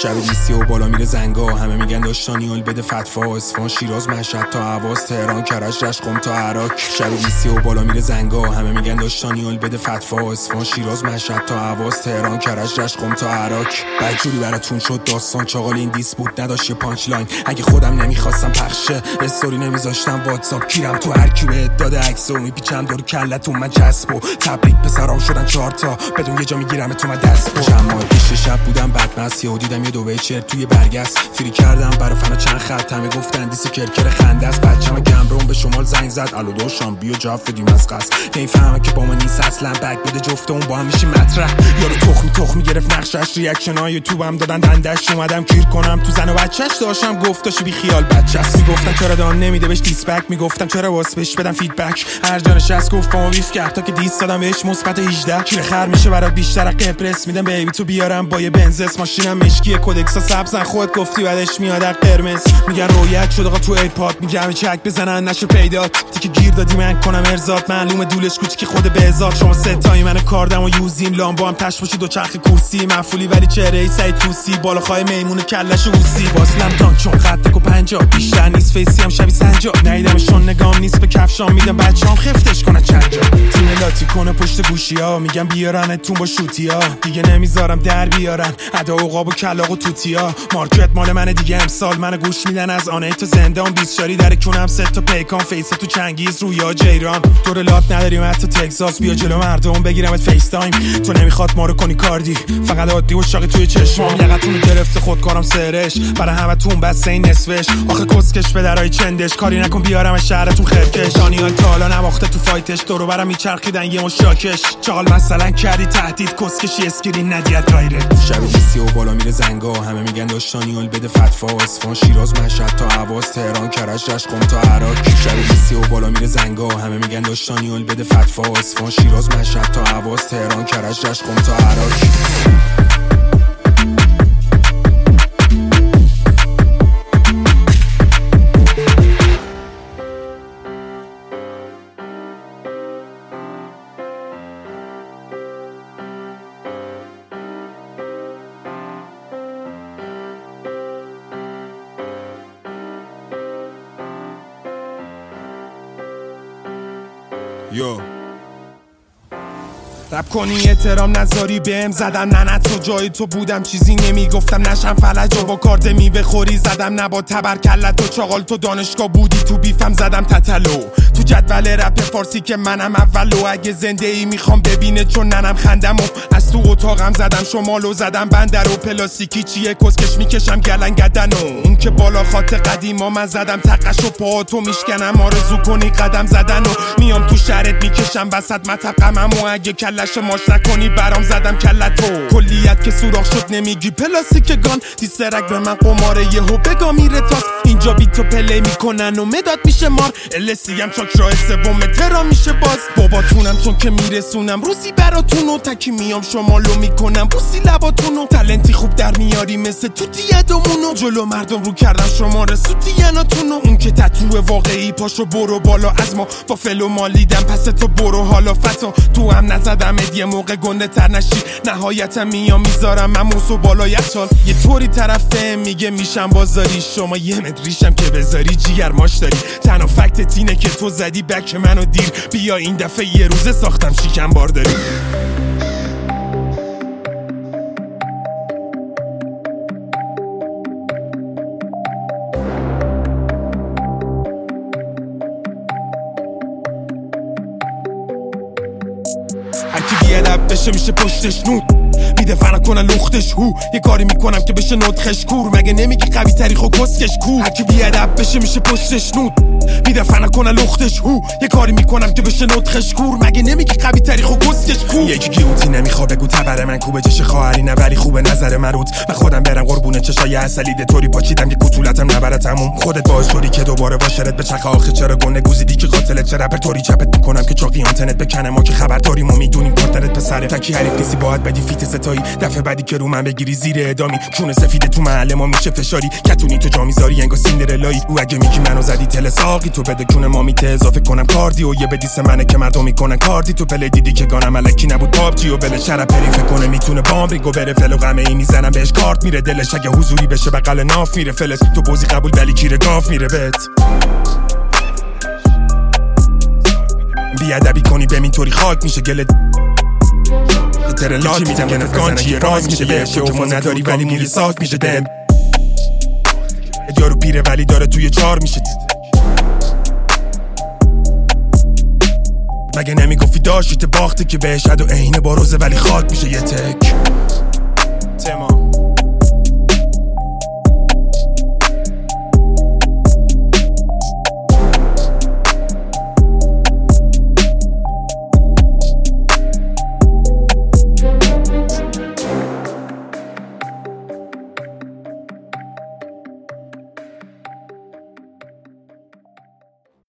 شب دیسی و بالا میره زنگا، همه میگن داشتانیال بده فتوا. اصفهان شیراز مشهد تا حواس، تهران کرج رشت قم تا عراق. شب دیسی و بالا میره زنگا، همه میگن داشتانیال بده فتوا. اصفهان شیراز مشهد تا حواس، تهران کرج رشت قم تا عراق. بدجوری براتون شد داستان، چاقال این دیس بود نداشت یه پانچ لاین. اگه خودم نمیخواستم پخشه استوری نمیذاشتم واتساپ، گیرم تو هر کی بهت داده عکسو میپیچم دور کلتون. من چسبو تبریک پسرام شدن 4 تا، بدون یه جا میگیرم تو من دست. چند ماه پیش شب بودم بدمست، یهو دیدم یه دوبه چرت توی برگست. فری کردم برا فنا چند خط، همه گفتن دیس کرکر خنده است. بچه‌م گمرون به شمال زنگ زد، الو داشتم بیا جاف بدیم از قصد. نمیفهمم که با ما نیست اصلا، بک بده جفتمون با هم میشیم مطرح. یارو تخمی گرفت نقشش، ریاکشنای یوتیوبم دادن دندش. اومدم گیر کنم تو زن و بچه‌ش، داشتم گفتاش بی خیال بچه‌ست. میگفتن چرا دان نمیده بهش دیس بک، میگفتم چرا واسه بهش بدم فیدبک. هر جانش از گفت با ویف کرد تا که دیس دادم بهش مثبت 18. کیر خر میشه برات بیشتر قبرس، میدم بیبی تو بیارم با یه بنزس. ماشینم مشکی کدکسا سبزن، خودت گفتی بعدش میاد قرمز. میگن رویت شد آقا تو ایپاد، میگم چک بزنن نشه پیدا. تیکه گیر دادی من کنم ارزاد، معلومه دولش کوچیک خود بهزاد. شما ستایی من کاردم و یوزیم، لامبو هم تش باشی دو چرخ کوسی. مفولی ولی چهره ای سعید توسی، بالا خای میمون کلش اوسی. باسلم تانک چون خطک و 50 بیشتر نیست، فیسی هم شبیه سنجاب. ندیدمشون نگام نیست به کفشام، میدم بچه‌ام خفتش کنن چند جا. تیم لاتی کنه پشت گوشی‌ها، میگم بیارنتون با شوتی‌ها. دیگه نمیذارم در بیارن ادا عقاب و کلاغ و توتیا. مارکت مال من دیگه امسال منو گوش میدن از آنه تو زندان. 20 شاری در کونم ست تا پیکان، فیس تو چنگیز رویا جیران. دور لات نداریم حتی تگزاس، بیا جلو مردم بگیرمت فیس تایم. تو نمیخواد ما رو کنی کاردی، فقط عادی و شاقی توی چشمام. یقتون گرفته خودکارم سرش، برای همتون بس این نصفش. آخه کسکش به درای چندش، کاری نکن بیارم شهرتون خرکش. دانیال تا حالا نواخته تو فایتش، دورو برم میچرخیدن یه مشاکش. چال مثلا کردی تهدید، کسکشی اسکرین ندیت دایرکت. شب دیسی و بالا میره زنگا، همه میگن داشتانیال بده فتوا. اصفهان شیراز مشهد تا حواس، تهران کرج رشت قم تا عراق. شب دیسی و بالا میره زنگا، همه میگن داشتانیال بده فتوا. اصفهان شیراز مشهد تا حواس، تهران کرج رشت قم تا عراق. یو رب کنی احترام نذاری بهم، زدم نه تو جای تو بودم چیزی نمیگفتم نشم فلج و با کارت میوه خوری زدم. نبا تبرکلت و چاقال تو دانشگاه بودی تو بیفم زدم تتلو. تو جدول رپ فارسی که منم اولو، اگه زنده ای میخوام ببینه چون ننم خندم. و از تو اتاقم زدم شمالو، زدم بندر و پلاستیکی چیه کسکش میکشم گلنگدن. و اون که بالا خاط قدیما من زدم تقش و پاهاتو میشکنم. آرزو کنی قدم زدن و میام تو شهرت میکشم وسط متقمم. و اگه کلش ماش نکنی برام زدم کلتو. کلیت که سوراخ شد نمیگی پلاستیک گان، دیسترک به من قماره یهو بگا میره تاس. اینجا بی تو پلی میکنن و مداد میشه مار. السی هم چاکرا سوم ترا میشه باز. باباتونم چون که میرسونم روسی براتون و تکی میام شمالو میکنم بوسی لباتونو. تلنتی خوب در میاری مثل توتی یدمونو، جلو مردم رو کردم شماره سوتی یناتونو. اون که تتو واقعی پاشو برو بالا از ما، با فلو مالیدم پس تو برو حالا فتا. تو هم نزدم یه موقع گنده تر نشی، نهایتم میام میذارم مموس و بالا یخچال. یه طوری طرفه میگه میشم بازاری، شما یه مدریشم که بذاری جیگر ماش داری. تنها فکتت اینه که تو زدی بک منو دیر، بیا این دفعه یه روزه ساختم شیکم بارداری. هرکی بیادب بشه میشه پشتش نود، میده فنا کنن لختش هو. یه کاری میکنم که بشه نطخش کور، مگه نمیگی قوی تری خو کسکش کو. هرکی بیادب بشه میشه پشتش نود، میده فنا کنن لختش هو. یه کاری میکنم که بشه نطخش کور، مگه نمیگی قوی تری خو کسکش کو. یکی گیوتی نمیخواد بگو تبر من کوبه چش خواهری نه ولی خوبه نظر مرود. من خودم برم قربون چشای اصلیده طوری پاچیدم که کوتولتم نبره تموم. خودت باعث شدی که دوباره باشرت به چرخ آخه. چرا گنده گوزیدی که قاتلت، چرا رپرتوری چپت میکنم که چاقی آنتنت بکنم. ما که خبر داریم و میدونیم پارتنرت پسره. تکی حریف نیستی باید بدی فیت جایی دفعه بعدی که رو من بگیری زیر ادامی چون سفیده تو محل ما میشه فشاری کتونی تو جا میذاری انگار سیندرلایی او اگه میگی منو زدی تل ساقی تو بده کون ما میته اضافه کنم کاردی و یه بدیس منه که مردم میکنن کاردی تو پله دیدی که گانم الکی نبود پابجی و بله شرف پریفه کنه میتونه بام ریگو بره فلو غمه ای میزنم بهش کارت میره دلش اگه حضوری بشه بغل ناف میره فلس تو بازی قبول ولی کیره گاف میره بت بیادبی کنی بهم اینطوری خاک میشه گلت ترلاتی میدم که نفگان چیه راز میشه بهش که اوفا نداری ولی میری ساک میشه دم یارو پیره ولی داره توی چار میشه مگه نمیگفتی داشتی باخته که بهش و عین باروزه ولی خاک میشه یه تک تما